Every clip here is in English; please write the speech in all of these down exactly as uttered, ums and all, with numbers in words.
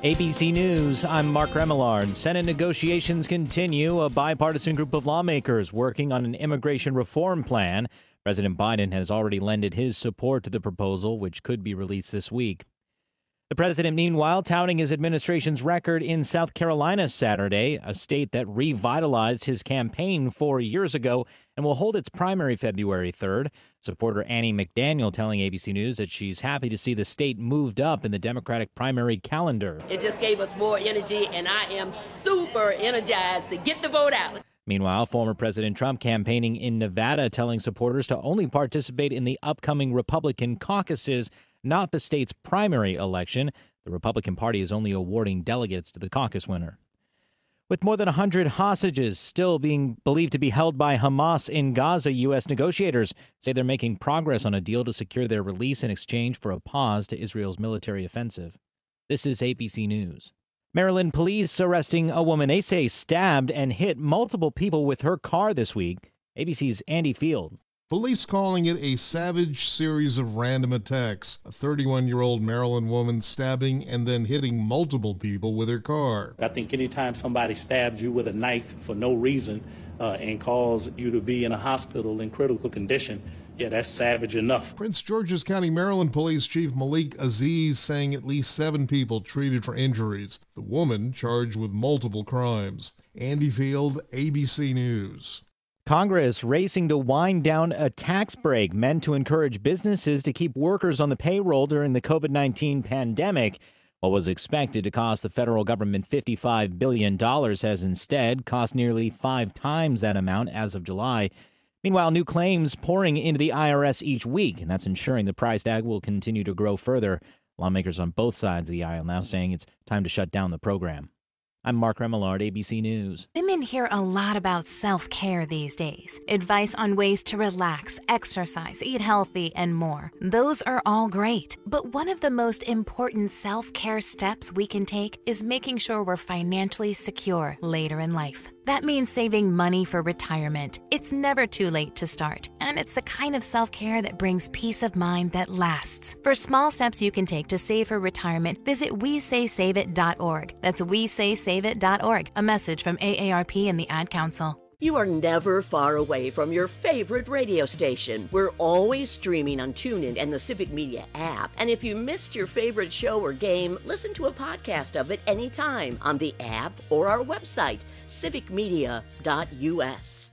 A B C News, I'm Mark Remillard. Senate negotiations continue. A bipartisan group of lawmakers working on an immigration reform plan. President Biden has already lended his support to the proposal, which could be released this week. The president, meanwhile, touting his administration's record in South Carolina Saturday, a state that revitalized his campaign four years ago and will hold its primary February third. Supporter Annie McDaniel telling A B C News that she's happy to see the state moved up in the Democratic primary calendar. It just gave us more energy, and I am super energized to get the vote out. Meanwhile, former President Trump campaigning in Nevada telling supporters to only participate in the upcoming Republican caucuses, not the state's primary election. The Republican Party is only awarding delegates to the caucus winner. With more than one hundred hostages still being believed to be held by Hamas in Gaza, U S negotiators say they're making progress on a deal to secure their release in exchange for a pause to Israel's military offensive. This is A B C News. Maryland police arresting a woman they say stabbed and hit multiple people with her car this week. A B C's Andy Field. Police calling it a savage series of random attacks. A thirty-one-year-old Maryland woman stabbing and then hitting multiple people with her car. I think anytime somebody stabs you with a knife for no reason uh, and calls you to be in a hospital in critical condition, yeah, that's savage enough. Prince George's County, Maryland Police Chief Malik Aziz saying at least seven people treated for injuries. The woman charged with multiple crimes. Andy Field, A B C News. Congress racing to wind down a tax break meant to encourage businesses to keep workers on the payroll during the COVID nineteen pandemic. What was expected to cost the federal government fifty-five billion dollars has instead cost nearly five times that amount as of July. Meanwhile, new claims pouring into the I R S each week, and that's ensuring the price tag will continue to grow further. Lawmakers on both sides of the aisle now saying it's time to shut down the program. I'm Mark Remillard, A B C News. Women hear a lot about self-care these days. Advice on ways to relax, exercise, eat healthy, and more. Those are all great. But one of the most important self-care steps we can take is making sure we're financially secure later in life. That means saving money for retirement. It's never too late to start, and it's the kind of self-care that brings peace of mind that lasts. For small steps you can take to save for retirement, visit we say save it dot org. That's we say save it dot org. A message from A A R P and the Ad Council. You are never far away from your favorite radio station. We're always streaming on TuneIn and the Civic Media app. And if you missed your favorite show or game, listen to a podcast of it anytime on the app or our website, civic media dot u s.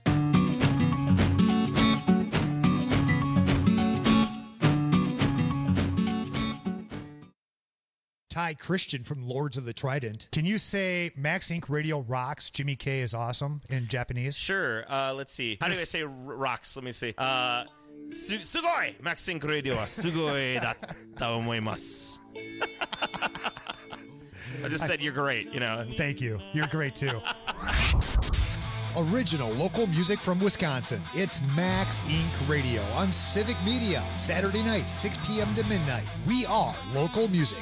Ty Christian from Lords of the Trident. Can you say Max Incorporated. Radio rocks, Jimmy K is awesome in Japanese? Sure. Uh, let's see. How do I say r- rocks? Let me see. Uh, su- sugoi! Max Incorporated. Radio wa sugoi datta omoimasu. I just said you're great, you know. Thank you. You're great too. Original local music from Wisconsin. It's Max Incorporated. Radio on Civic Media. Saturday night, six p.m. to midnight. We are local music.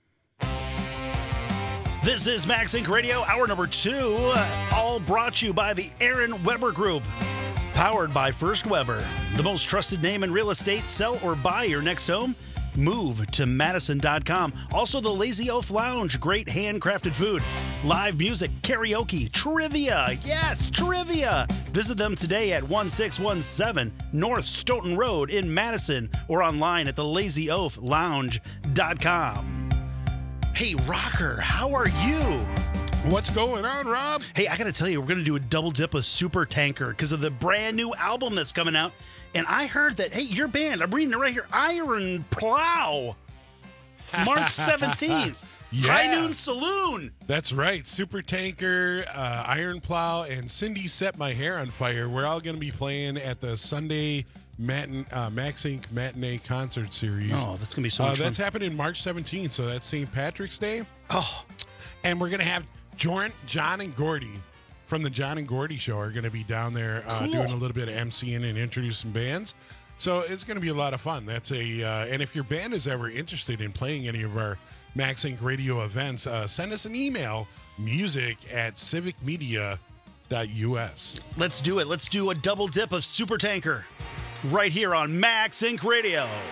This is Max Inc Radio, hour number two, all brought to you by the Aaron Weber Group. Powered by First Weber, the most trusted name in real estate. Sell or buy your next home? Move to Madison dot com. Also, the Lazy Oaf Lounge, great handcrafted food, live music, karaoke, trivia. Yes, trivia. Visit them today at one six one seven North Stoughton Road in Madison or online at the lazy oaf lounge dot com. Hey, Rocker, how are you? What's going on, Rob? Hey, I got to tell you, we're going to do a double dip of Super Tanker because of the brand new album that's coming out. And I heard that, hey, your band, I'm reading it right here, Iron Plow, March seventeenth. Yeah. High Noon Saloon. That's right. Super Tanker, uh, Iron Plow, and Cindy Set My Hair on Fire. We're all going to be playing at the Sunday Matin- uh, Max Incorporated. Matinee Concert Series. Oh, that's going to be so much uh, fun. That's happening March seventeenth, so that's Saint Patrick's Day. Oh. And we're going to have John, John and Gordy from the John and Gordy Show are going to be down there uh, Cool. doing a little bit of emceeing and introducing bands. So it's going to be a lot of fun. That's a uh, and if your band is ever interested in playing any of our Max Incorporated. Radio events, uh, send us an email, music at civic media dot u s. Let's do it. Let's do a double dip of Super Tanker right here on Max Incorporated. Radio.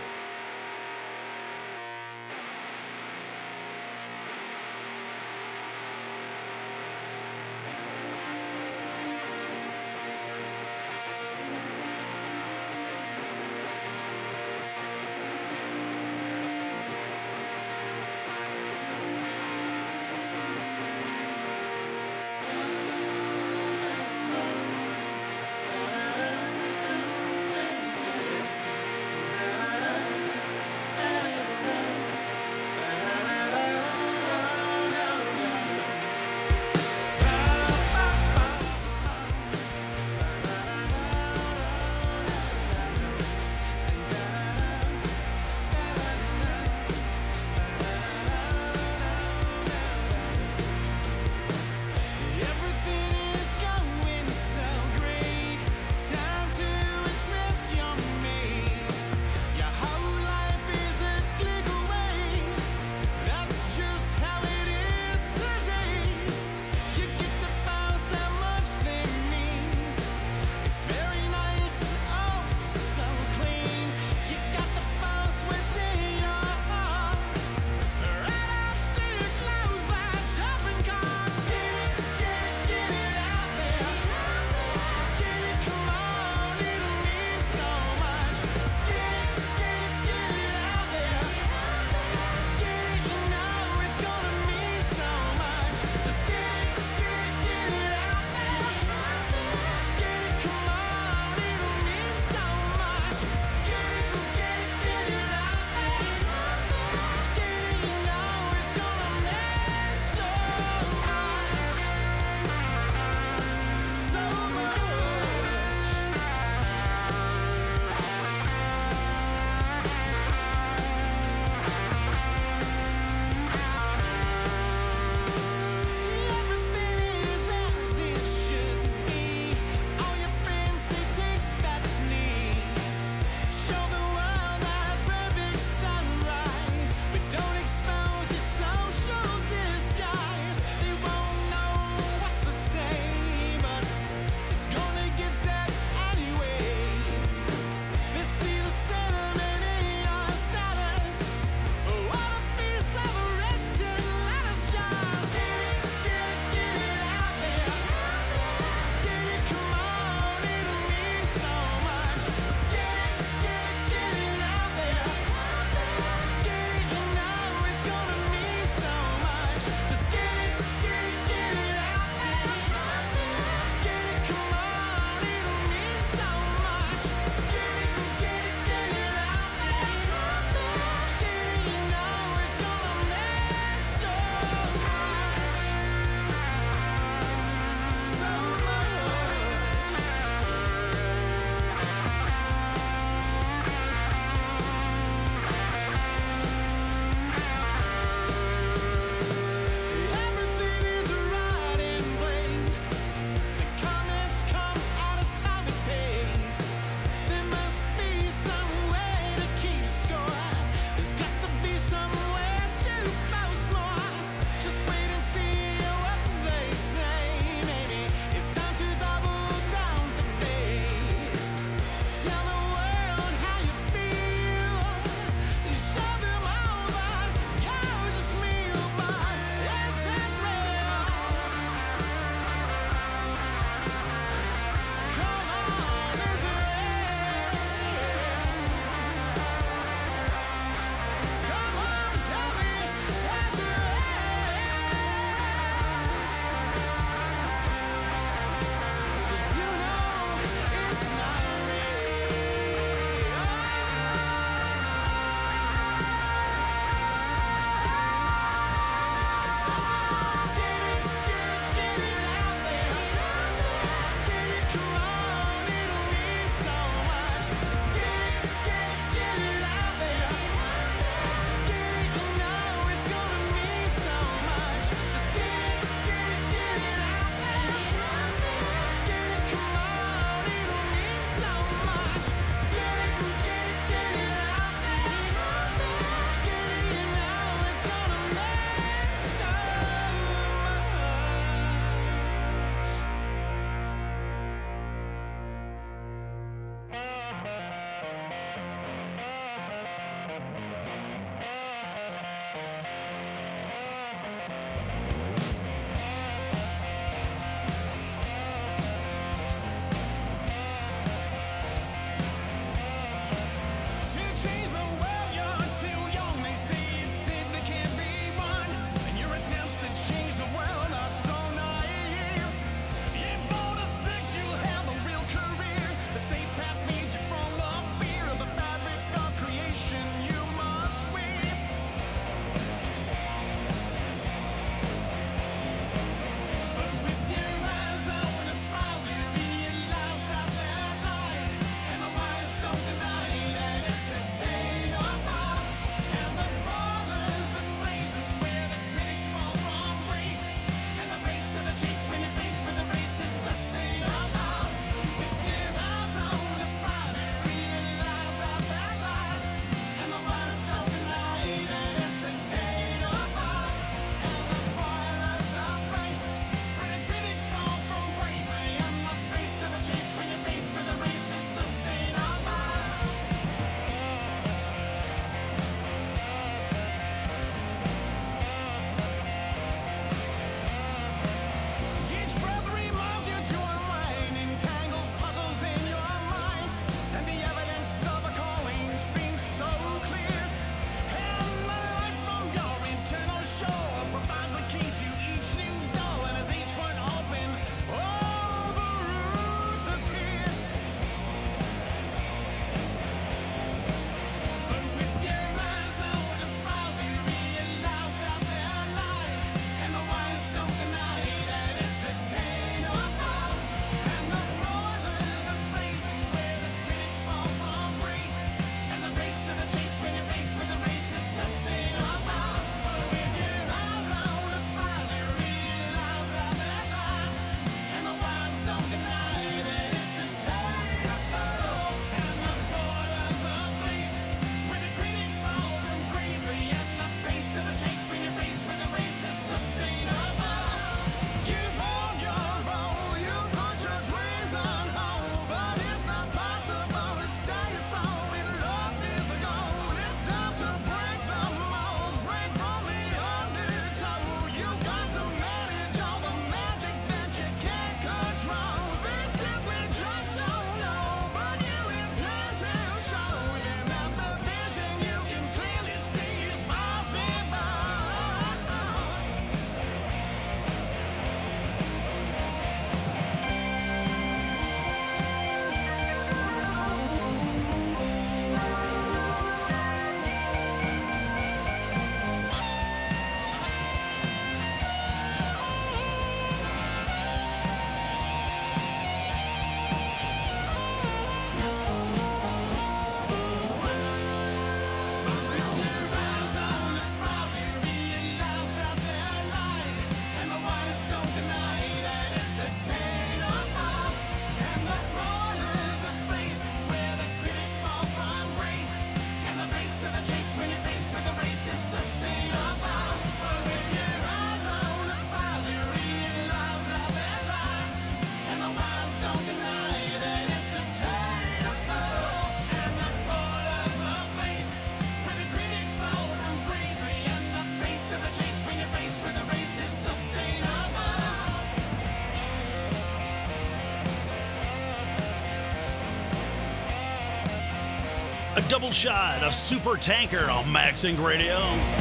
A double shot of Super Tanker on Maxing Radio.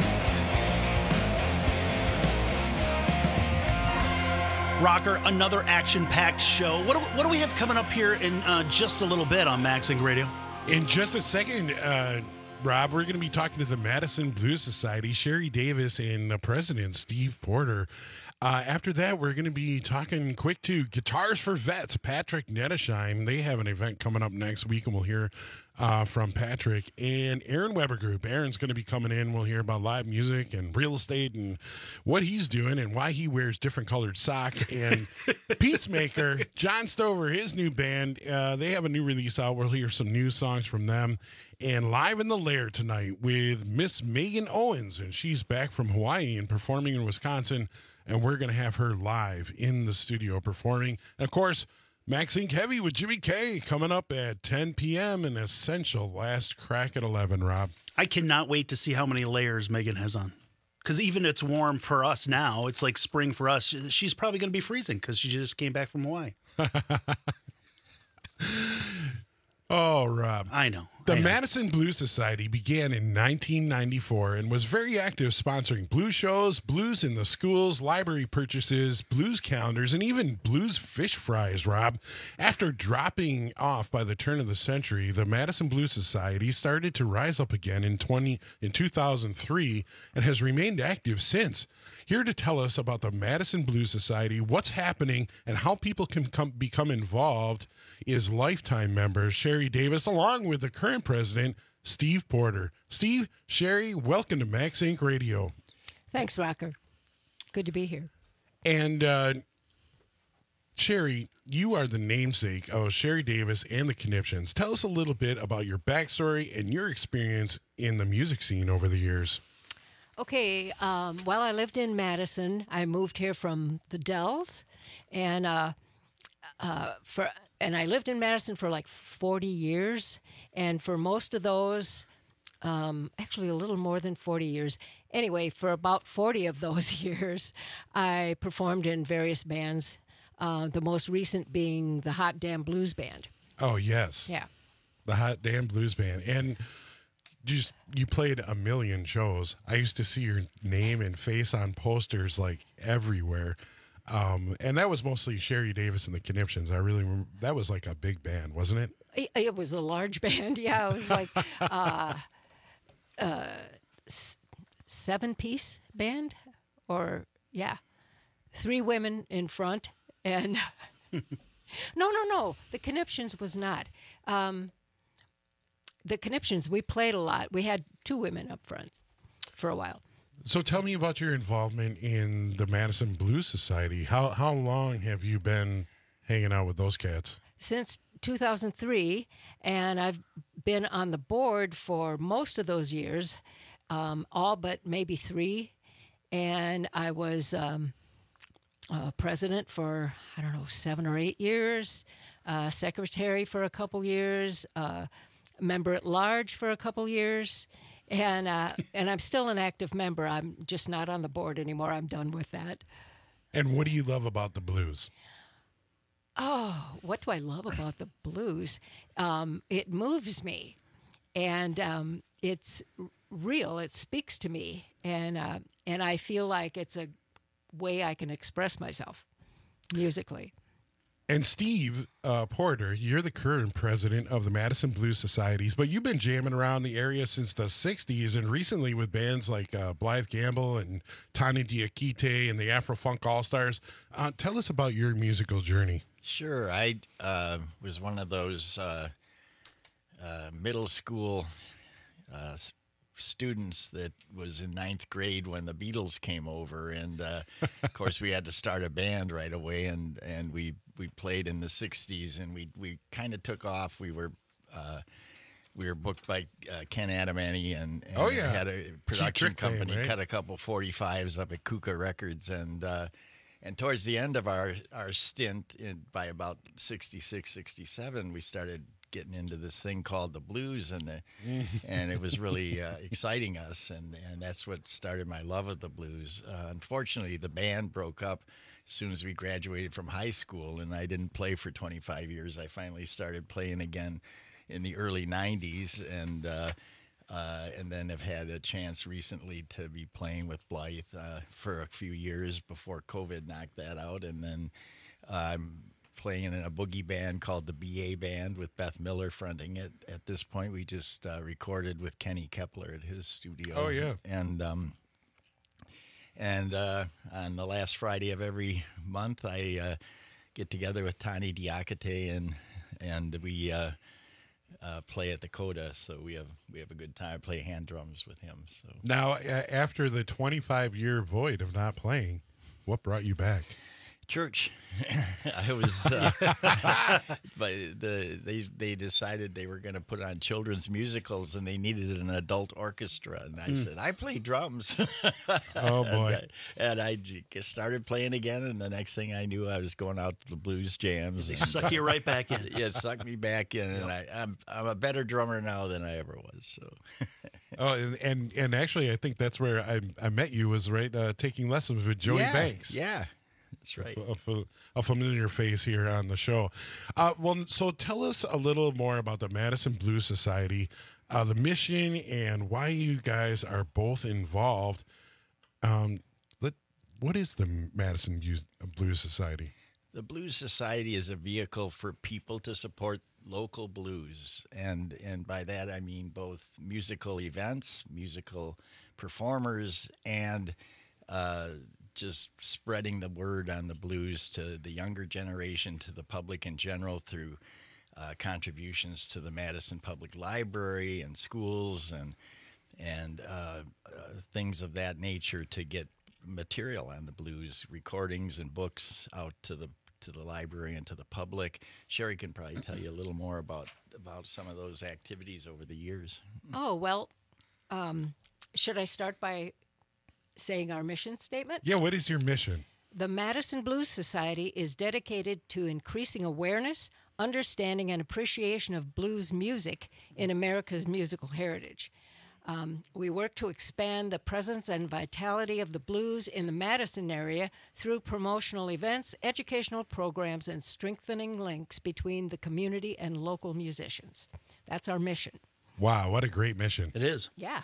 Rocker, another action-packed show. What do, what do we have coming up here in uh, just a little bit on Maxing Radio? In just a second, uh, Rob, we're going to be talking to the Madison Blues Society, Sherry Davis, and the president, Steve Porter. Uh, after that, we're going to be talking quick to Guitars for Vets, Patrick Nettesheim. They have an event coming up next week, and we'll hear uh, from Patrick. And Aaron Weber Group. Aaron's going to be coming in. We'll hear about live music and real estate and what he's doing and why he wears different colored socks. And Peacemaker, John Stover, his new band, uh, they have a new release out. We'll hear some new songs from them. And live in the Lair tonight with Miss Megan Owens, and she's back from Hawaii and performing in Wisconsin. And we're going to have her live in the studio performing. And, of course, Max Inc Heavy with Jimmy K coming up at ten p.m. and Essential last crack at eleven, Rob. I cannot wait to see how many layers Megan has on. Because even it's warm for us now. It's like spring for us. She's probably going to be freezing because she just came back from Hawaii. Oh, Rob. I know. The I know. Madison Blues Society began in nineteen ninety-four and was very active, sponsoring blues shows, blues in the schools, library purchases, blues calendars, and even blues fish fries, Rob. After dropping off by the turn of the century, the Madison Blues Society started to rise up again in twenty in two thousand three and has remained active since. Here to tell us about the Madison Blues Society, what's happening, and how people can come, become involved is lifetime member Sherry Davis, along with the current president, Steve Porter. Steve, Sherry, welcome to Max Inc Radio. Thanks, Rocker. Good to be here. And uh, Sherry, you are the namesake of Sherry Davis and the Conniptions. Tell us a little bit about your backstory and your experience in the music scene over the years. Okay, um, while I lived in Madison, I moved here from the Dells, and uh, uh, for and I lived in Madison for like forty years, and for most of those, um, actually a little more than forty years. Anyway, for about forty of those years, I performed in various bands. Uh, the most recent being the Hot Damn Blues Band. Oh yes, yeah, the Hot Damn Blues Band, and. Just you played a million shows. I used to see your name and face on posters like everywhere, um, and that was mostly Sherry Davis and the Conniptions. I really remember, that was like a big band, wasn't it? It, it was a large band. Yeah, it was like uh, uh, s- seven piece band, or yeah, three women in front, and no, no, no. The Conniptions was not. Um, The Conniptions, we played a lot. We had two women up front for a while. So tell me about your involvement in the Madison Blues Society. How how long have you been hanging out with those cats? Since two thousand three, and I've been on the board for most of those years, um, all but maybe three. And I was um, uh, president for, I don't know, seven or eight years, uh, secretary for a couple years, uh member at large for a couple years, and uh, and I'm still an active member. I'm just not on the board anymore. I'm done with that. And what do you love about the blues? Oh, what do I love about the blues? Um, it moves me, and um, it's real. It speaks to me, and uh, and I feel like it's a way I can express myself musically. And Steve uh, Porter, you're the current president of the Madison Blues Societies, but you've been jamming around the area since the sixties, and recently with bands like uh, Blythe Gamble and Tani Diakite and the Afro Funk All-Stars. Uh, tell us about your musical journey. Sure. I uh, was one of those uh, uh, middle school uh, students that was in ninth grade when the Beatles came over, and uh, of course we had to start a band right away, and and we we played in the sixties, and we we kind of took off. We were uh, we were booked by uh, Ken Adamany, and, and oh yeah, had a production company, name, right? cut a couple forty-fives up at Kuka Records, and uh, and towards the end of our our stint, in, by about sixty-six, sixty-seven, we started getting into this thing called the blues, and the and it was really uh, exciting us, and and that's what started my love of the blues. Uh, unfortunately, the band broke up as soon as we graduated from high school, and I didn't play for twenty-five years. I finally started playing again in the early nineties, and uh, uh, and then have had a chance recently to be playing with Blythe uh, for a few years before COVID knocked that out, and then I'm playing in a boogie band called the B A Band with Beth Miller fronting it. At this point, we just uh, recorded with Kenny Kepler at his studio. Oh yeah, and um, and uh, on the last Friday of every month, I uh, get together with Tani Diakite and and we uh, uh, play at the Coda. So we have we have a good time. I play hand drums with him. So now, uh, after the twenty-five year void of not playing, what brought you back? Church. I was, uh, but the they they decided they were going to put on children's musicals, and they needed an adult orchestra. And I mm. said, I play drums. Oh boy! And I, and I started playing again, and the next thing I knew, I was going out to the blues jams. They and, suck you right back in. Yeah, suck me back in, and I, I'm I'm a better drummer now than I ever was. So. Oh, and, and and actually, I think that's where I I met you was right uh, taking lessons with Joey yeah, Banks. Yeah. That's right. A, a, a familiar face here on the show. Uh, well, so tell us a little more about the Madison Blues Society, uh, the mission, and why you guys are both involved. Um, let what is the Madison Blues Society? The Blues Society is a vehicle for people to support local blues, and and by that I mean both musical events, musical performers, and uh, just spreading the word on the blues to the younger generation, to the public in general, through uh, contributions to the Madison Public Library and schools and and uh, uh, things of that nature, to get material on the blues, recordings and books out to the to the library and to the public. Sherry can probably tell you a little more about about some of those activities over the years. Oh, well, um, should I start by saying our mission statement? Yeah, what is your mission? The Madison Blues Society is dedicated to increasing awareness, understanding, and appreciation of blues music in America's musical heritage. Um, we work to expand the presence and vitality of the blues in the Madison area through promotional events, educational programs, and strengthening links between the community and local musicians. That's our mission. Wow, what a great mission. It is. Yeah.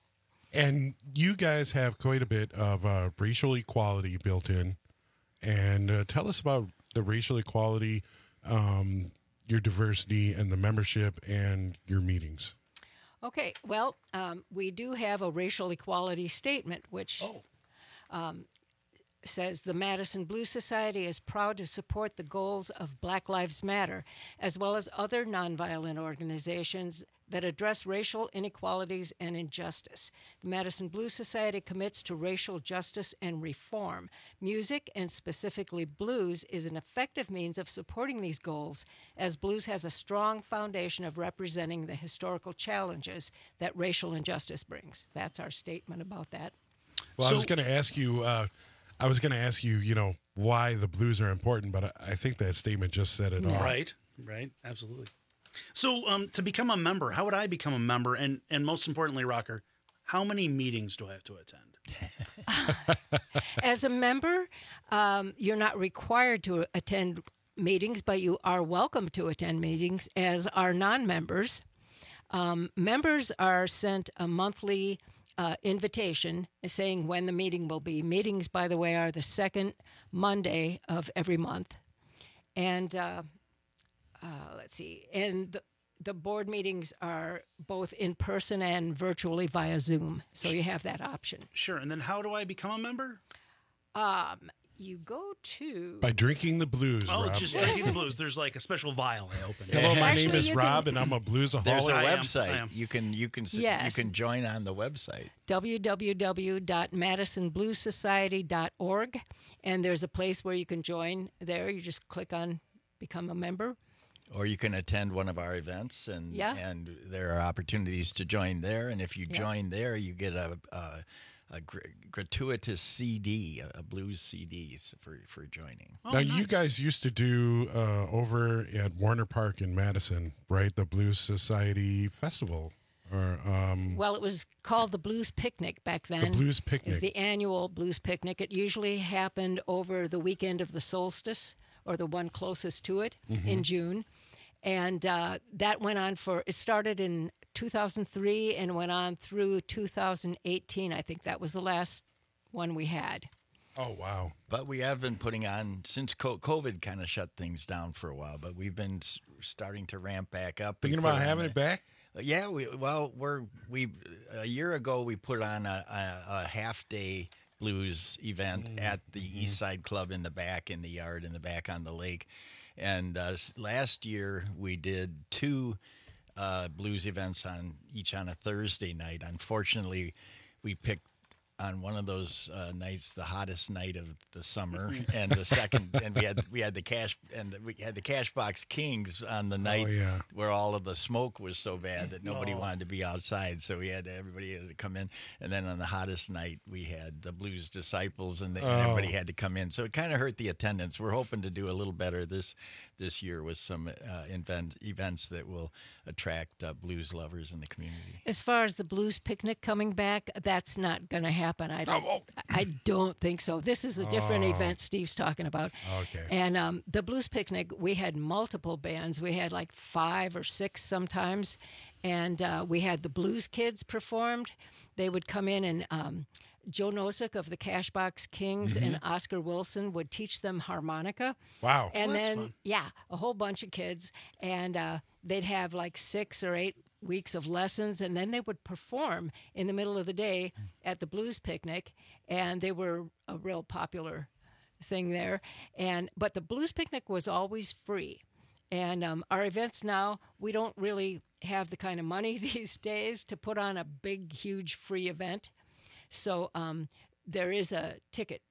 And you guys have quite a bit of uh, racial equality built in. And uh, tell us about the racial equality, um, your diversity, and the membership and your meetings. Okay, well, um, we do have a racial equality statement, which oh. um, says the Madison Blues Society is proud to support the goals of Black Lives Matter, as well as other nonviolent organizations that address racial inequalities and injustice. The Madison Blues Society commits to racial justice and reform. Music, and specifically blues, is an effective means of supporting these goals, as blues has a strong foundation of representing the historical challenges that racial injustice brings. That's our statement about that. Well, so, I was going to ask you, uh, I was going to ask you, you know, why the blues are important, but I think that statement just said it all. Right, right, absolutely. So um, to become a member, how would I become a member? And and most importantly, Rocker, how many meetings do I have to attend? As a member, um, you're not required to attend meetings, but you are welcome to attend meetings, as are non-members. Um, members are sent a monthly uh, invitation saying when the meeting will be. Meetings, by the way, are the second Monday of every month. And... Uh, Uh, let's see, and the, the board meetings are both in person and virtually via Zoom, so you have that option. Sure, and then how do I become a member? Um, you go to... By drinking the blues, Oh, Rob. just drinking the blues. There's like a special vial I open. Hello, my Actually, name is you Rob, can- and I'm a bluesaholic. There's a I am, website. I am. You can you can s- Yes. you can join on the website. w w w dot madison blues society dot org, and there's a place where you can join there. You just click on Become a Member. Or you can attend one of our events, and Yeah. and there are opportunities to join there. And if you Yeah. join there, you get a a, a gr- gratuitous C D, a blues C D for for joining. Oh, Now, nice. you guys used to do uh, over at Warner Park in Madison, right? The Blues Society Festival. Or um, Well, it was called the Blues Picnic back then. the Blues Picnic. It's the annual Blues Picnic. It usually happened over the weekend of the solstice, or the one closest to it, Mm-hmm. in June. And uh, that went on for, it started in two thousand three and went on through two thousand eighteen. I think that was the last one we had. Oh, wow. But we have been putting on, since COVID kind of shut things down for a while, but we've been s- starting to ramp back up. Thinking about having it back? Yeah, we well, we're we a year ago we put on a, a, a half day blues event mm-hmm. at the East Side Club in the back, in the yard, in the back on the lake. And uh, last year we did two uh, blues events on each on a Thursday night. Unfortunately, we picked on one of those uh, nights the hottest night of the summer, and the second, and we had we had the cash and we had the Cashbox Kings on the night oh, yeah. where all of the smoke was so bad that nobody Oh. wanted to be outside, so we had to, everybody had to come in. And then on the hottest night, we had the Blues Disciples, and, the, and Oh. everybody had to come in. So it kind of hurt the attendance. We're hoping to do a little better this this year with some uh, event, events that will attract uh, blues lovers in the community. As far as the blues picnic coming back, that's not going to happen. I don't. Oh, I don't think so. This is a different Oh. event Steve's talking about. Okay. And um, the blues picnic, we had multiple bands. We had like five or six sometimes, and uh, we had the blues kids performed. They would come in and. Um, Joe Nosek of the Cashbox Kings Mm-hmm. and Oscar Wilson would teach them harmonica. Wow. And Oh, that's then, fun. yeah, a whole bunch of kids. And uh, they'd have like six or eight weeks of lessons. And then they would perform in the middle of the day at the blues picnic. And they were a real popular thing there. And But the blues picnic was always free. And um, our events now, we don't really have the kind of money these days to put on a big, huge free event. So um, there is a ticket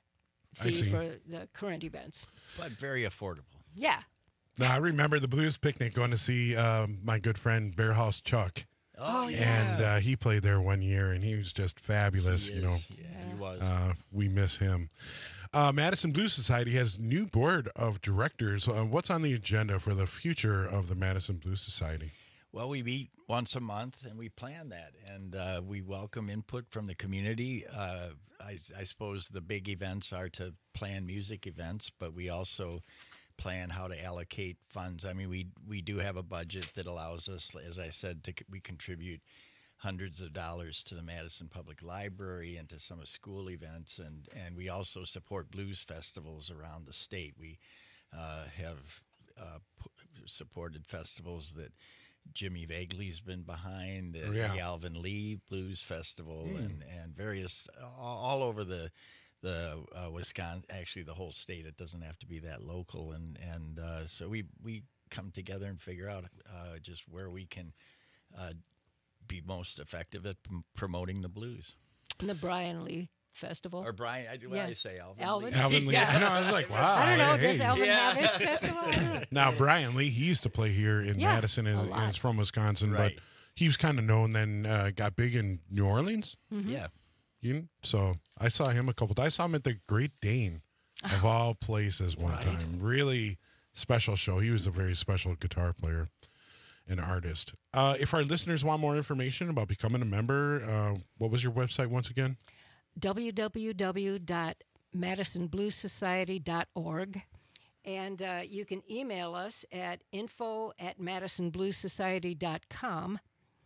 I fee see. for the current events. But very affordable. Yeah. Now, I remember the Blues Picnic going to see um, my good friend Bear House Chuck. Oh, yeah. And uh, he played there one year, and he was just fabulous. He you know, is, yeah, he was. uh, we miss him. Uh, Madison Blues Society has new board of directors. Uh, what's on the agenda for the future of the Madison Blues Society? Well, we meet once a month, and we plan that, and uh, we welcome input from the community. Uh, I, I suppose the big events are to plan music events, but we also plan how to allocate funds. I mean, we we do have a budget that allows us, as I said, to we contribute hundreds of dollars to the Madison Public Library and to some of school events, and and we also support blues festivals around the state. We uh, have uh, p- supported festivals that Jimmy Vagley's been behind, Oh, the, yeah. the Alvin Lee Blues Festival, and, and various all, all over the the uh, Wisconsin, actually the whole state. It doesn't have to be that local, and and uh, so we we come together and figure out uh, just where we can uh, be most effective at p- promoting the blues. And the Brian Lee Festival. Or Brian, I do Yeah. I say Alvin. Alvin? Lee? Alvin Lee. Yeah. I know. I was like, wow. I don't know. hey. Does Alvin Yeah. have his festival? I don't know. Now, Brian Lee, he used to play here in Yeah, Madison, a and lot. and is from Wisconsin, Right. but he was kind of known, then uh, got big in New Orleans. Yeah. You know? So I saw him a couple I saw him at the Great Dane, of all places, one time. Really special show. He was a very special guitar player and artist. Uh, if our listeners want more information about becoming a member, uh, what was your website once again? w w w dot madison blues society dot org. And uh, you can email us at info at madison blues society dot com.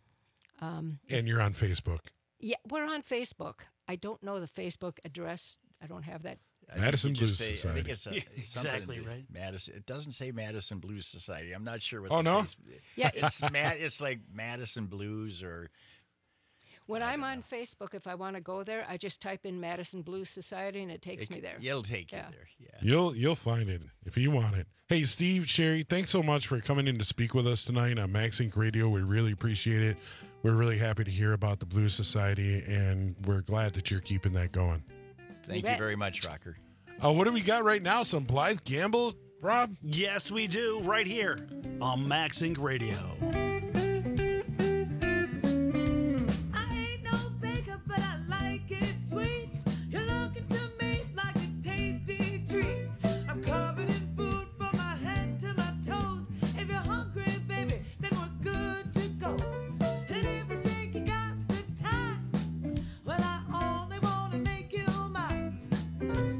And you're on Facebook. Yeah, we're on Facebook. I don't know the Facebook address. I don't have that. I think Madison you just Blues say- I think Society. it's a, Yeah, it's something exactly, to- right. Madison. It doesn't say Madison Blues Society. I'm not sure what. Oh, the no? face- Yeah, it's Mad, It's like Madison Blues or. When I'm on Facebook, if I want to go there, I just type in Madison Blues Society and it takes me there. It'll take Yeah. you there. Yeah. You'll you'll find it if you want it. Hey, Steve, Sherry, thanks so much for coming in to speak with us tonight on Max Inc Radio. We really appreciate it. We're really happy to hear about the Blues Society, and we're glad that you're keeping that going. Thank you bet. very much, Rocker. Uh, what do we got right now? Some Blythe Gamble, Rob? Yes, we do, right here on Max Inc Radio. I ain't no baker, but I like it sweet. You're looking to me like a tasty treat. I'm covered in food from my head to my toes. If you're hungry, baby, then we're good to go. And if you think you got the time, well, I only want to make you mine.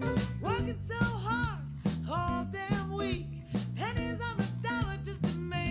Working so hard all damn week, pennies on the dollar just to make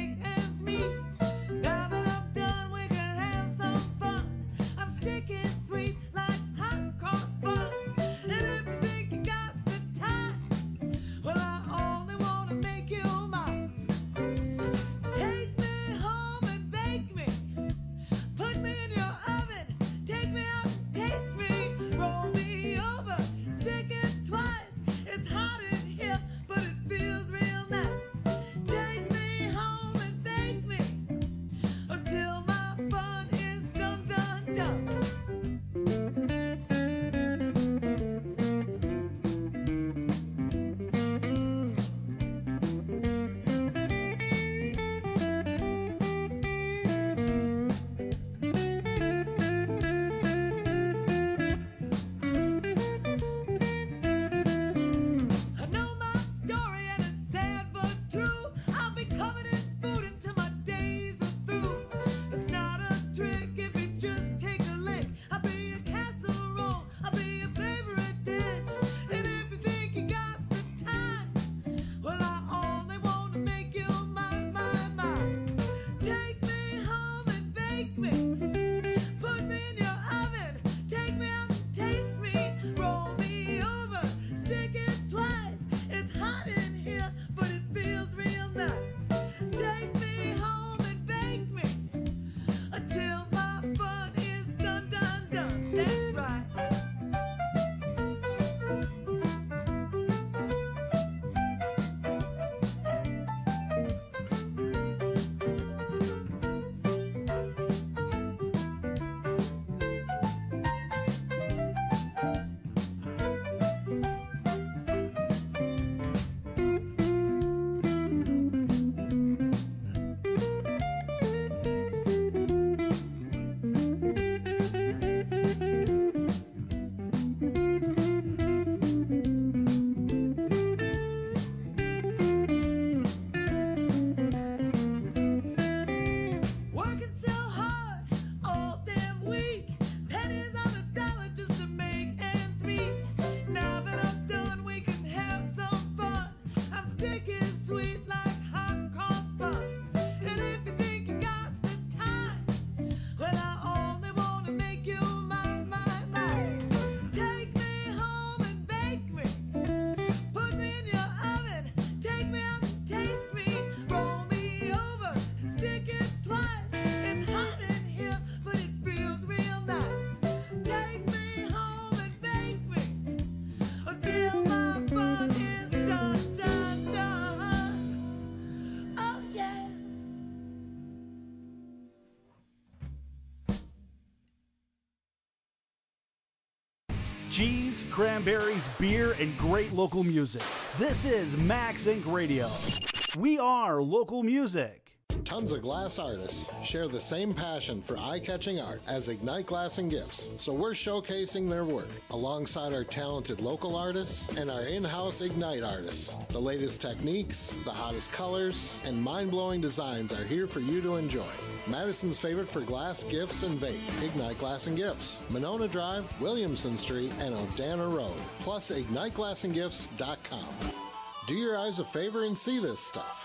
cheese, cranberries, beer, and great local music. This is Max Incorporated. Radio. We are local music. Tons of glass artists share the same passion for eye-catching art as Ignite Glass and Gifts, so we're showcasing their work alongside our talented local artists and our in-house Ignite artists. The latest techniques, the hottest colors, and mind-blowing designs are here for you to enjoy. Madison's favorite for glass, gifts, and vape, Ignite Glass and Gifts, Monona Drive, Williamson Street, and Odana Road, plus ignite glass and gifts dot com. Do your eyes a favor and see this stuff.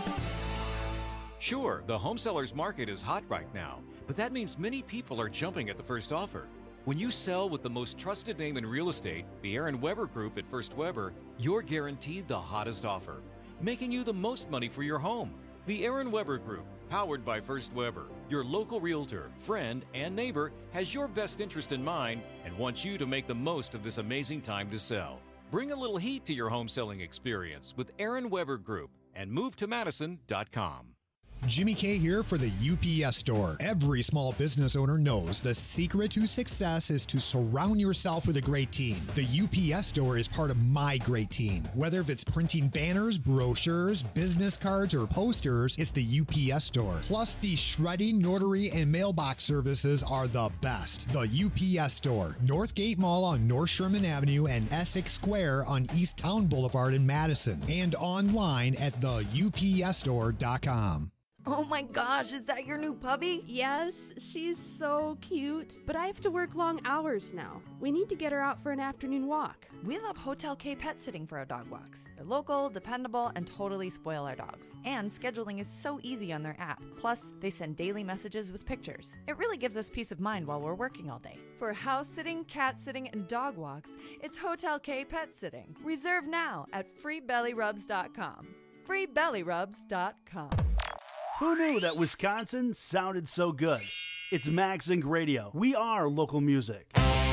Sure, the home sellers market is hot right now, but that means many people are jumping at the first offer. When you sell with the most trusted name in real estate, the Aaron Weber Group at First Weber, you're guaranteed the hottest offer, making you the most money for your home. The Aaron Weber Group, powered by First Weber, your local realtor, friend, and neighbor, has your best interest in mind and wants you to make the most of this amazing time to sell. Bring a little heat to your home selling experience with Aaron Weber Group and move to madison dot com. Jimmy K here for the U P S Store. Every small business owner knows the secret to success is to surround yourself with a great team. The U P S Store is part of my great team. Whether if it's printing banners, brochures, business cards, or posters, it's the U P S Store. Plus, the shredding, notary, and mailbox services are the best. The U P S Store, Northgate Mall on North Sherman Avenue and Essex Square on East Town Boulevard in Madison, and online at the U P S store dot com. Oh my gosh, is that your new puppy? Yes, she's so cute. But I have to work long hours now. We need to get her out for an afternoon walk. We love Hotel K Pet Sitting for our dog walks. They're local, dependable, and totally spoil our dogs. And scheduling is so easy on their app. Plus, they send daily messages with pictures. It really gives us peace of mind while we're working all day. For house sitting, cat sitting, and dog walks, it's Hotel K Pet Sitting. Reserve now at free belly rubs dot com. free belly rubs dot com. Who knew that Wisconsin sounded so good? It's Max Inc Radio. We are local music.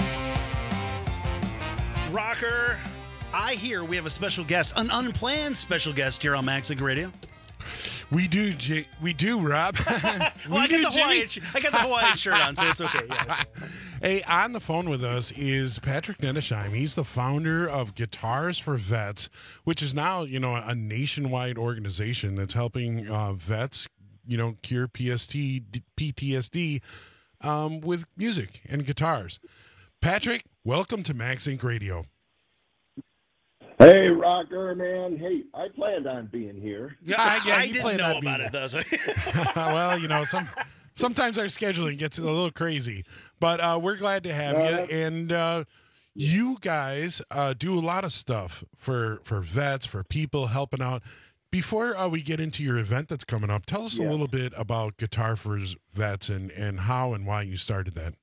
Rocker, I hear we have a special guest, an unplanned special guest here on Max Inc Radio. We do, J- we do, Rob. well, we I, do, got the Hawaiian, I got the Hawaiian shirt on, so it's okay. Yeah. Hey, on the phone with us is Patrick Nedesheim. He's the founder of Guitars for Vets, which is now, you know, a nationwide organization that's helping uh, vets, you know, cure P S T, P T S D um, with music and guitars. Patrick, welcome to Max Inc Radio. Hey, Rocker, man. Hey, I planned on being here. Yeah, I, yeah, I you didn't planned know on being about it, though. So. Well, you know, some sometimes our scheduling gets a little crazy, but uh, we're glad to have you. And uh, you guys uh, do a lot of stuff for, for vets, for people helping out. Before uh, we get into your event that's coming up, tell us Yeah. a little bit about Guitar for Vets and, and how and why you started that.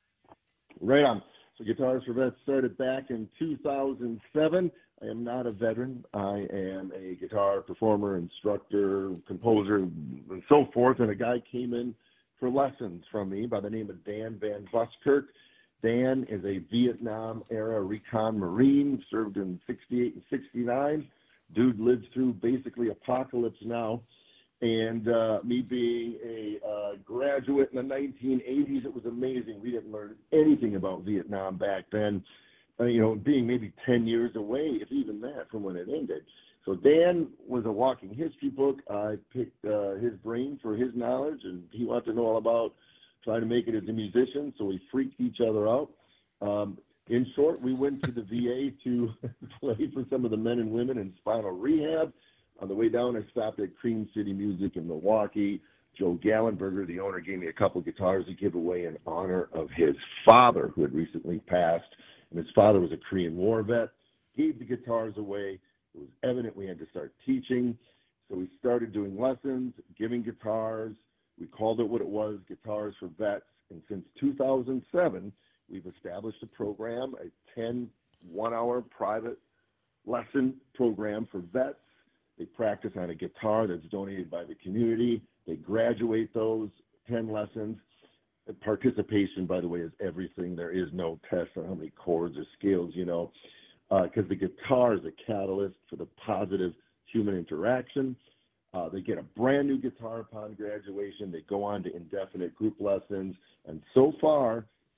Right on. So Guitars for Vets started back in two thousand seven. I am not a veteran. I am a guitar performer, instructor, composer, and so forth. And a guy came in for lessons from me by the name of Dan Van Buskirk. Dan is a Vietnam-era recon Marine, served in sixty-eight and sixty-nine. Dude lived through basically apocalypse now. And uh, me being a uh, graduate in the nineteen eighties, it was amazing. We didn't learn anything about Vietnam back then, uh, you know, being maybe ten years away, if even that, from when it ended. So Dan was a walking history book. I picked uh, his brain for his knowledge, and he wanted to know all about trying to make it as a musician, so we freaked each other out. Um, In short, we went to the V A to play for some of the men and women in spinal rehab. On the way down, I stopped at Cream City Music in Milwaukee. Joe Gallenberger, the owner, gave me a couple guitars to give away in honor of his father, who had recently passed. And his father was a Korean War vet. Gave the guitars away. It was evident we had to start teaching. So we started doing lessons, giving guitars. We called it what it was, Guitars for Vets. And since two thousand seven, we've established a program, a ten one-hour private lesson program for vets. They practice on a guitar that's donated by the community. They graduate those ten lessons. Participation, by the way, is everything. There is no test on how many chords or scales, you know, because uh, the guitar is a catalyst for the positive human interaction. Uh, they get a brand new guitar upon graduation. They go on to indefinite group lessons. And so far,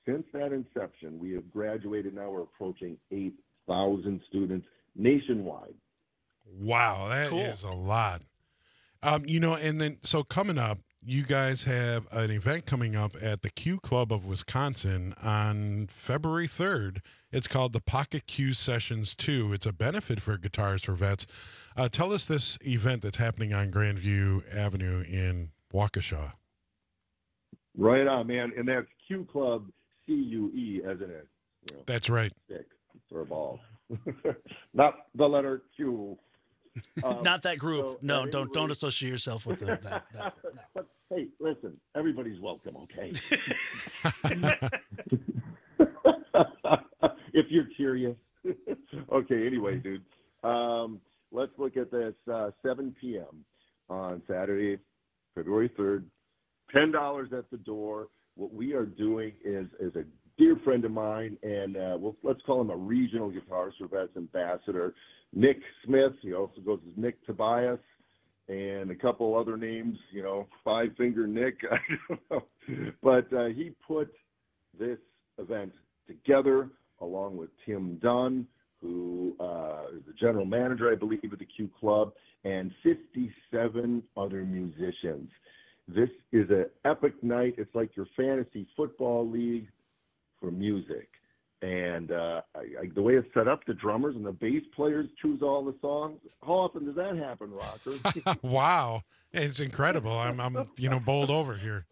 since that inception, we have graduated. Now we're approaching eight thousand students nationwide. Wow, that is Cool. a lot. Um, you know, and then so coming up, you guys have an event coming up at the Q Club of Wisconsin on February third. It's called the Pocket Q Sessions two. It's a benefit for Guitars for Vets. Uh, tell us this event that's happening on Grandview Avenue in Waukesha. Right on, man. And that's Q Club, C U E, as in it. You know, That's right. stick or a ball. Not the letter Q. Um, Not that group. so no, at don't any don't rate- associate yourself with that. that, that. But hey, listen, everybody's welcome, okay? If you're curious. Okay, anyway, dude. Um, let's look at this. Uh, seven p.m. on Saturday, February third. ten dollars at the door. What we are doing is, is a dear friend of mine, and uh, we'll, let's call him a regional Guitars for Vets ambassador, Nick Smith. He also goes as Nick Tobias, and a couple other names, you know, Five Finger Nick. I don't know. But uh, he put this event together along with Tim Dunn, who uh, is the general manager, I believe, of the Q Club, and fifty-seven other musicians. This is an epic night. It's like your fantasy football league for music. And uh, I, I, the way it's set up, the drummers and the bass players choose all the songs. How often does that happen, Rocker? Wow, it's incredible. I'm, I'm, you know, bowled over here.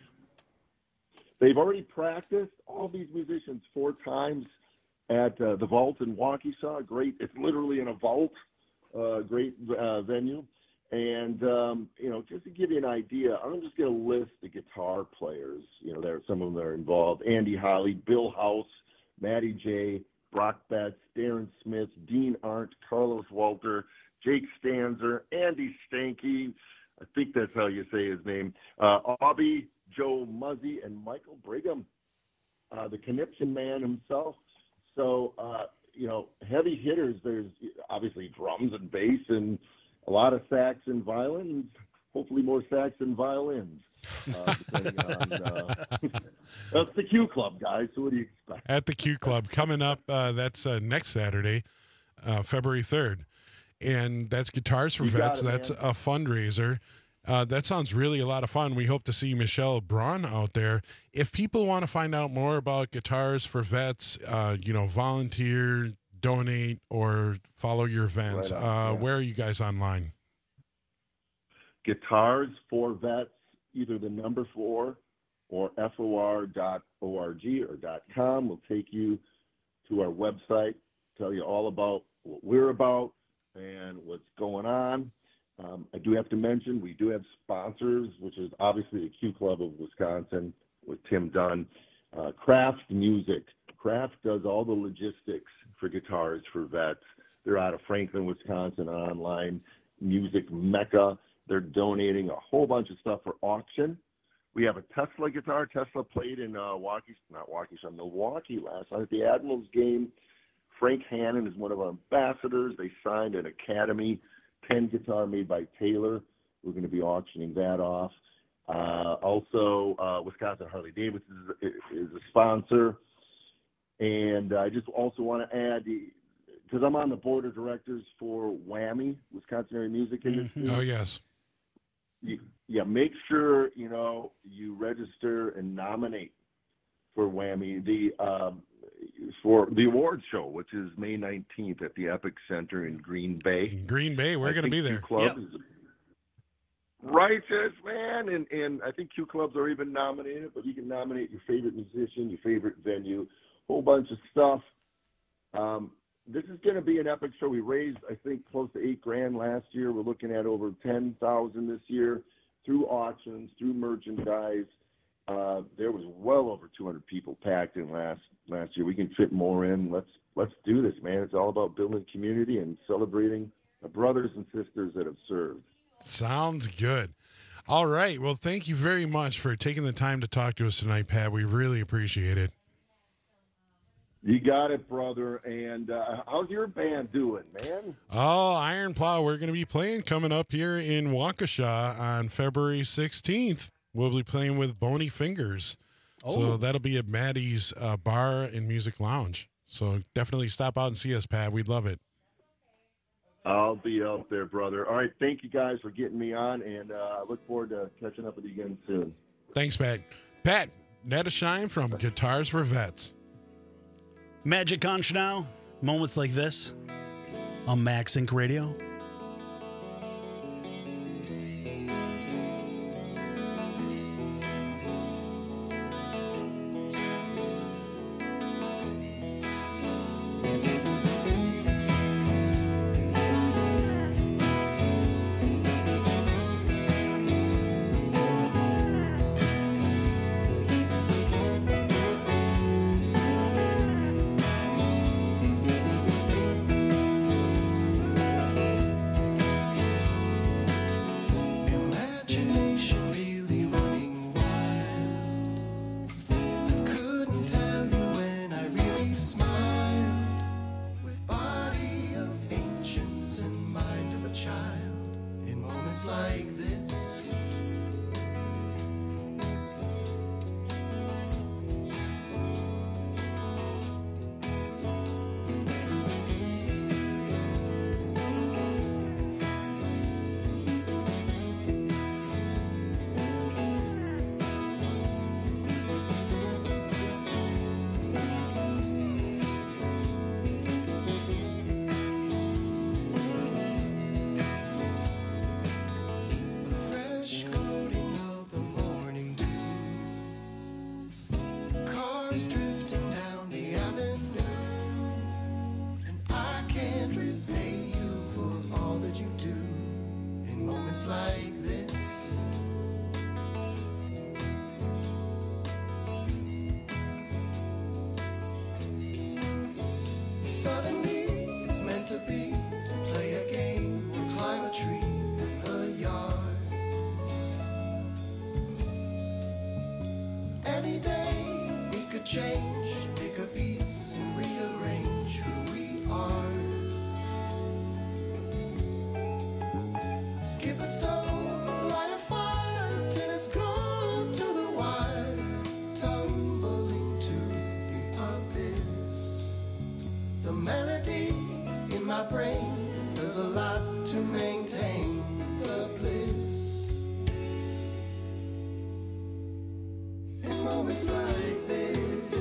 They've already practiced, all these musicians, four times at uh, the Vault in Waukesha. Great. It's literally in a vault. Uh, great uh, venue. And, um, you know, just to give you an idea, I'm just going to list the guitar players. You know, there are some of them that are involved. Andy Holly, Bill House, Matty J, Brock Betts, Darren Smith, Dean Arndt, Carlos Walter, Jake Stanzer, Andy Stanky, I think that's how you say his name, uh, Aubie, Joe Muzzy, and Michael Brigham, uh, the Conniption man himself. So, uh, you know, heavy hitters, there's obviously drums and bass and a lot of sax and violins, hopefully more sax and violins. Uh, depending on, uh, that's the Q Club, guys. So what do you expect? At the Q Club coming up, uh, that's uh, next Saturday, uh, February third. And that's Guitars for You got Vets. it, That's man. a fundraiser. Uh, that sounds really a lot of fun. We hope to see Michelle Braun out there. If people want to find out more about Guitars for Vets, uh, you know, volunteer, donate, or follow your events, Right on, uh, yeah. where are you guys online? Guitars for Vets, either the number four or F O R dot org or dot com will take you to our website, tell you all about what we're about and what's going on. Um, I do have to mention we do have sponsors, which is obviously the Q Club of Wisconsin with Tim Dunn. Uh, Craft Music. Craft does all the logistics for Guitars for Vets. They're out of Franklin, Wisconsin, an online music mecca. They're donating a whole bunch of stuff for auction. We have a Tesla guitar. Tesla played in uh, Waukesha, not Waukesha, Milwaukee last night at the Admirals game. Frank Hannon is one of our ambassadors. They signed an Academy ten guitar made by Taylor. We're going to be auctioning that off. Uh, also, uh, Wisconsin Harley Davidson is, is a sponsor. And I just also want to add, because I'm on the board of directors for WAMI, Wisconsin Area Music Industry. Oh, yes. You, yeah, make sure, you know, you register and nominate for WAMI. The um, for the awards show, which is May nineteenth at the Epic Center in Green Bay. In Green Bay, we're I going to think be Q there. Club is righteous, man, and and I think Q clubs are even nominated. But you can nominate your favorite musician, your favorite venue, whole bunch of stuff. Um, this is going to be an epic show. We raised, I think, close to eight grand last year. We're looking at over ten thousand this year through auctions, through merchandise. Uh, there was well over two hundred people packed in last last year. We can fit more in. Let's let's do this, man. It's all about building community and celebrating the brothers and sisters that have served. Sounds good. All right. Well, thank you very much for taking the time to talk to us tonight, Pat. We really appreciate it. You got it, brother. And uh, how's your band doing, man? Oh, Iron Plow, we're going to be playing coming up here in Waukesha on February sixteenth. We'll be playing with Bony Fingers. So that'll be at Maddie's uh, Bar and Music Lounge. So definitely stop out and see us, Pat. We'd love it. I'll be out there, brother. All right, thank you guys for getting me on, and uh, I look forward to catching up with you again soon. Thanks, Pat. Pat, Netta Shine from Guitars for Vets. Magic Conch now. Moments like this on Max Inc Radio. Change, pick a piece and rearrange who we are. Skip a stone, light a fire till it's gone to the wire, tumbling to the abyss. The melody in my brain does a lot to maintain the bliss. In moments like this.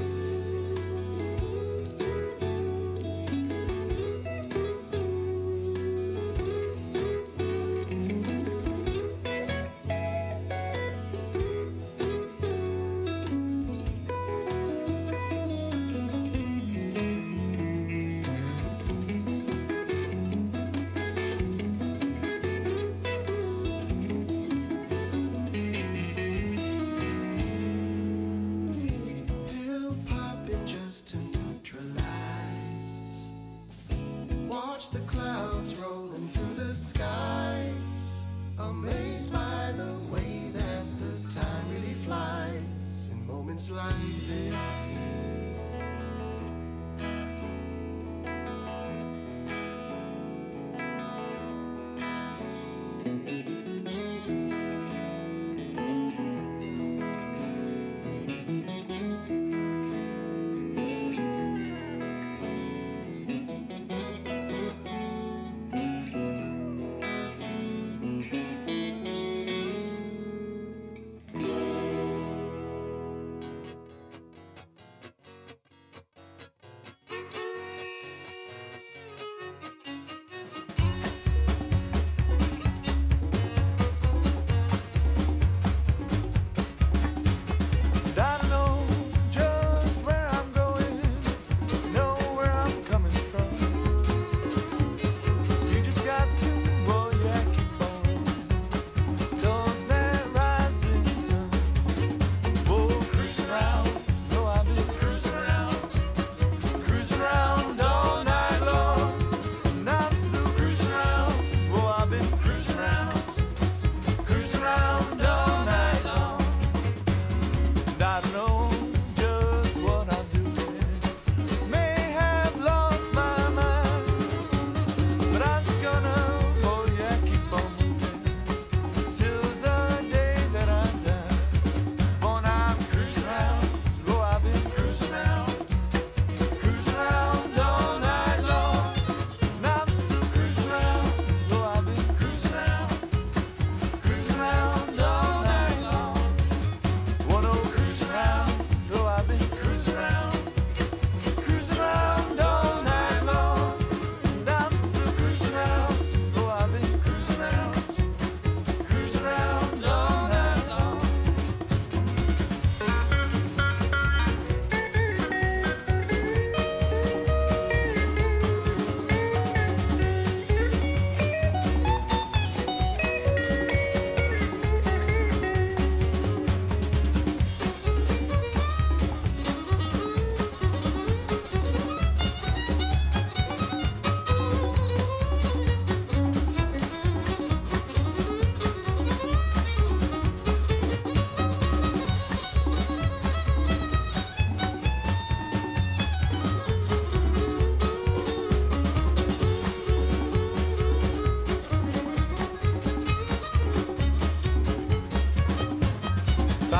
The clouds rolling through the skies, amazed by the way that the time really flies in moments like this. Around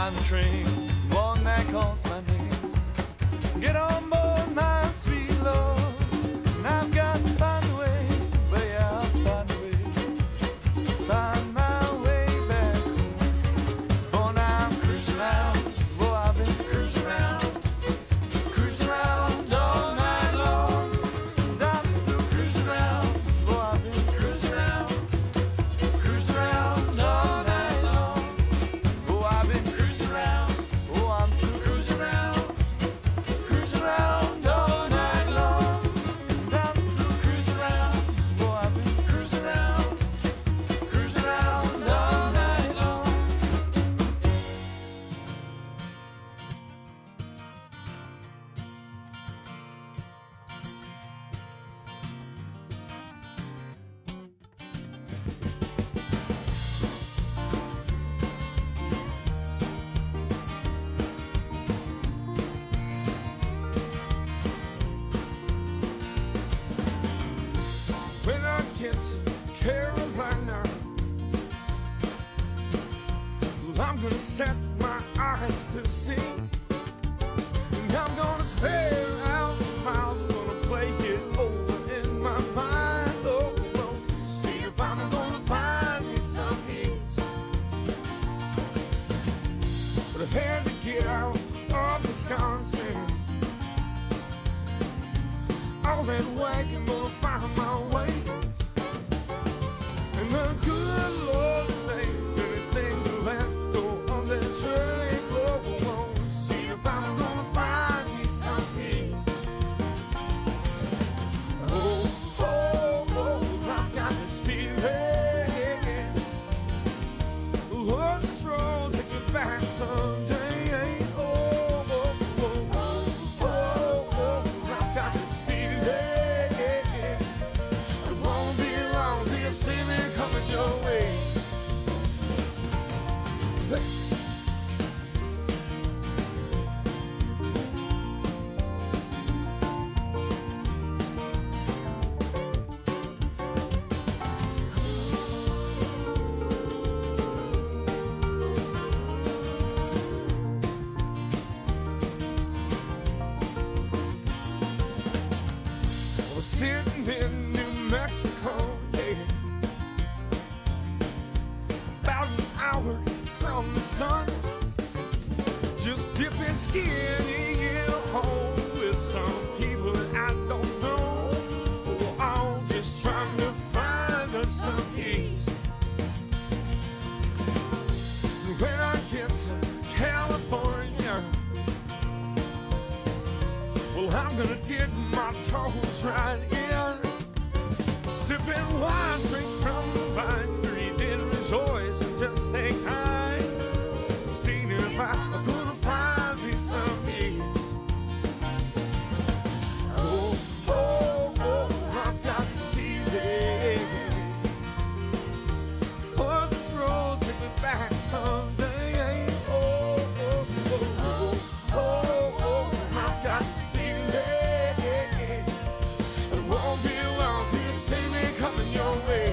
find the train, one that calls my name. Get on board, my sweet love, and I've got to find a way, but yeah, I'll find a way, find my way back home. For now I'm cruising around, well I've been cruising around, cruising around all night long. And I'm still cruising around, well I've been cruising around, cruising around all night long. Oh, I've been cruising around, oh I'm still cruising around, cruising around all night long. And I'm still cruising around, oh I've been cruising around, cruising around all night long. When I get to Carolina, well, I'm gonna set my eyes to sea, and I'm gonna stare out for miles. I'm gonna play it over in my mind. Oh, oh, see if I'm gonna find me some peace. But I had to get out of Wisconsin. All that wagon gonna find my way. And the good Lord ain't anything to let go on that train. Oh, oh, oh, see if I'm gonna find me some peace. Oh, oh, oh, I've got this feeling. Oh, this road take me back someday. Oh, oh, oh, oh, oh, oh, I've got this feeling. It won't be long till you see me coming your way. I was sitting in New Mexico, yeah, about an hour from the sun, just dipping skinny in a hole with some people I don't know. Oh, I'm just trying to find us some peace. When I get to California, well, I'm gonna dip my toes right in, sipping wine straight from the vine, breathing, rejoice, and just stay kind. Seeing if I'm gonna find me some peace. Oh, oh, oh, I've got this feeling. Oh, this road take me back someday. Oh, oh, oh, oh, oh, oh, I've got this feeling. It won't be long till you see me coming your way.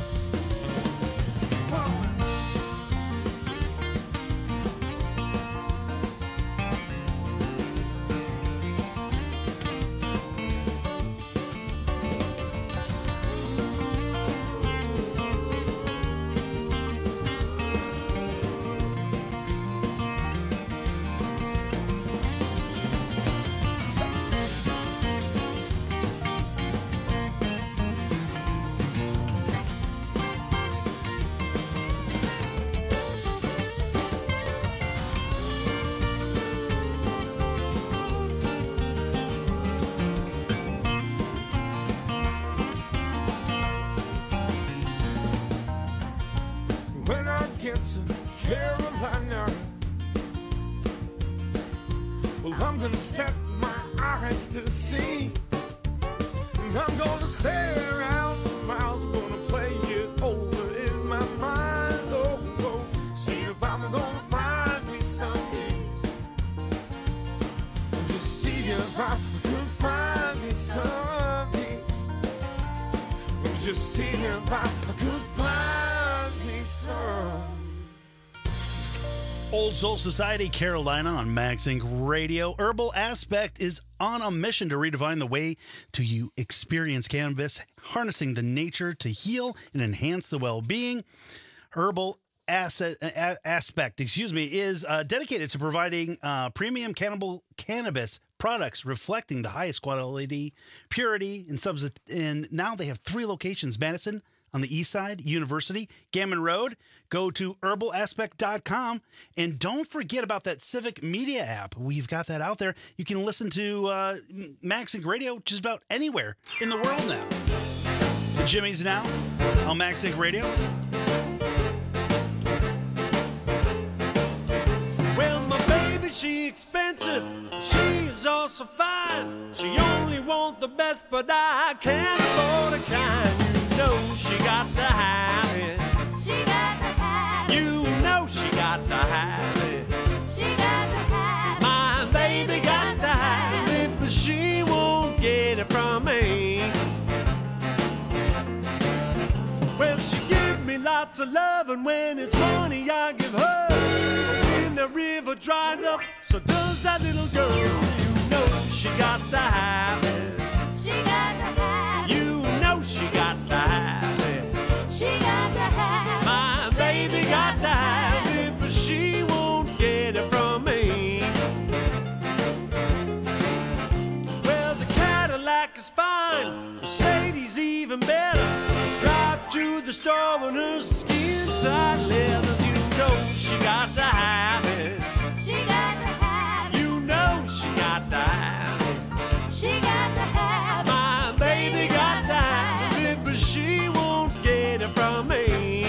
When I get to Carolina, well, I'm gonna set my eyes to the sea, and I'm gonna stare out for miles. I'm gonna play it over in my mind. Oh, oh, see if I'm gonna find me some peace. Just see if I could find me some peace. Just see if I could find me some Old Soul Society, Carolina on Max Incorporated. Radio. Herbal Aspect is on a mission to redefine the way to you experience cannabis, harnessing the nature to heal and enhance the well-being. Herbal Asset, a, Aspect, excuse me, is uh, dedicated to providing uh, premium cannibal cannabis products reflecting the highest quality, purity, and subs. And now they have three locations: Madison on the east side, University, Gammon Road. Go to herbal aspect dot com. And don't forget about that Civic Media app. We've got that out there. You can listen to uh, Max Inc Radio just about anywhere in the world now. The Jimmy's now on Max Inc Radio. Well, my baby, she expensive. She is also fine. She only want the best, but I can't afford a kind. You know she got to have it. She got to have it. You know she got to have it. She got to have it. My baby got to have it, but she won't get it from me. Well, she give me lots of love, and when it's money I give her. When the river dries up, so does that little girl. You know she got to have it. She got to have it. You know she got to have it. She got to have it. My baby got to have it, but she won't get it from me. Well, the Cadillac is fine, Mercedes even better. Drive to the store in her skin tight leathers. You know she got to have it. She got to have it. You know she got to have it. She got to have it. My baby got to have it, but she won't get it from me.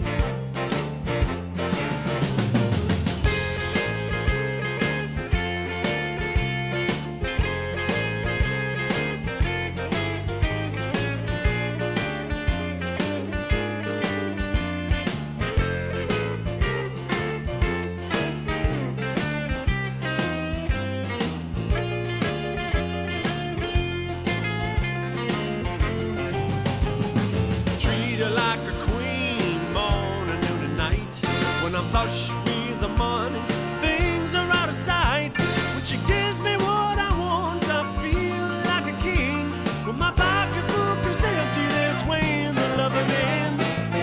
I'm flush with the money, things are out of sight. When she gives me what I want, I feel like a king. When my pocketbook is empty, that's when the loving ends.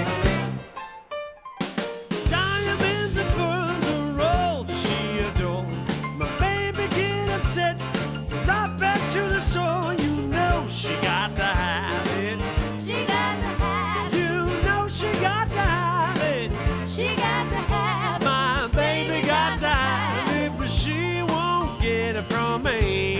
Diamonds and pearls are all that she adores. My baby get upset, right back to the store. You know she got to have it. She got to have it. You know she got to have it. She got to have it. My baby got to have it, but she won't get it from me.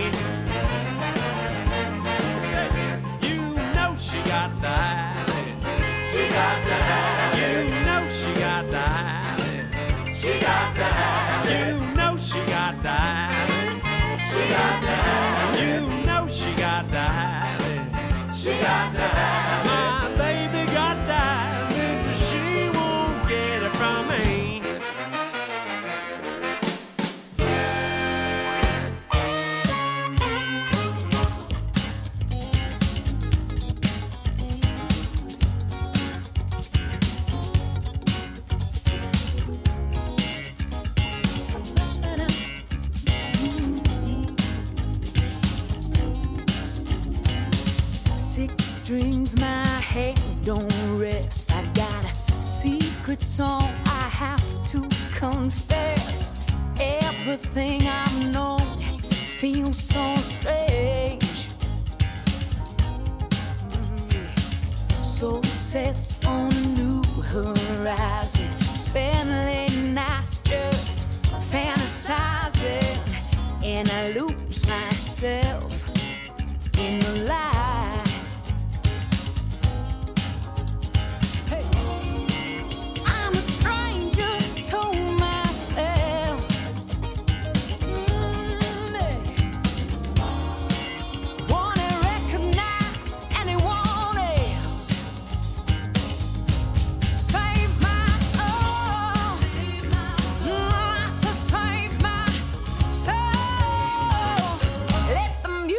You know she got to have it. She got to have it. You know she got to have it. She got to have it. You know she got to have it. She got to have it. You know she got to have it. She got to have it. My baby got to have it, but she won't get it from me. Six strings, my hands don't rest. I got a secret song I have to confess. Everything I've known feels so strange. Soul sets on a new horizon. Spend late nights just fantasizing, and I lose myself in the light. I'm a stranger to myself. Want to recognize anyone else. Save my soul. I said save my soul. Let the music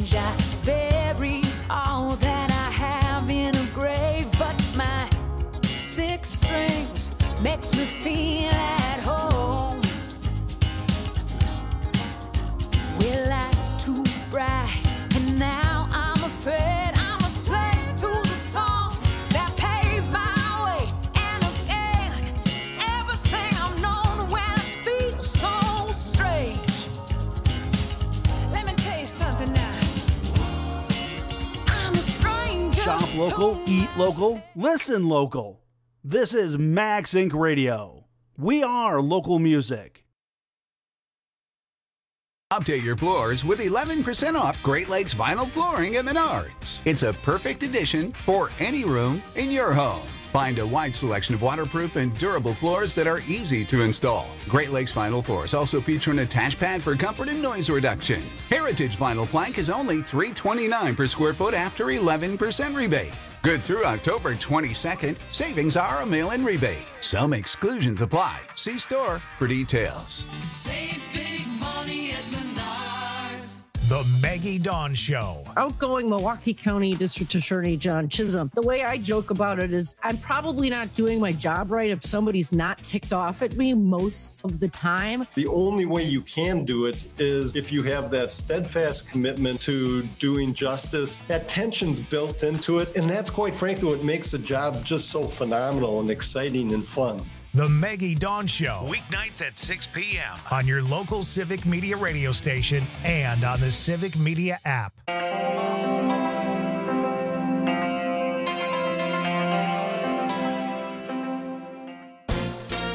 strange. I bury all that I have in a grave, but my six strings makes me feel at home. Well, lights too bright, and now I'm afraid I'm a slave to the song that paved my way. And again, everything I'm known when I feel so strange. Let me tell you something now. I'm a stranger. Shop local, eat local, listen local. This is Max Incorporated. Radio. We are local music. Update your floors with eleven percent off Great Lakes vinyl flooring at Menards. It's a perfect addition for any room in your home. Find a wide selection of waterproof and durable floors that are easy to install. Great Lakes vinyl floors also feature an attached pad for comfort and noise reduction. Heritage vinyl plank is only three hundred twenty-nine dollars per square foot after eleven percent rebate. Good through October twenty-second. Savings are a mail-in rebate. Some exclusions apply. See store for details. Save big money at Menards. The Maggie Dawn Show. Outgoing Milwaukee County District Attorney John Chisholm. The way I joke about it is I'm probably not doing my job right if somebody's not ticked off at me most of the time. The only way you can do it is if you have that steadfast commitment to doing justice. That tension's built into it, and that's quite frankly what makes the job just so phenomenal and exciting and fun. The Maggie Dawn Show. Weeknights at six p.m. on your local Civic Media radio station and on the Civic Media app.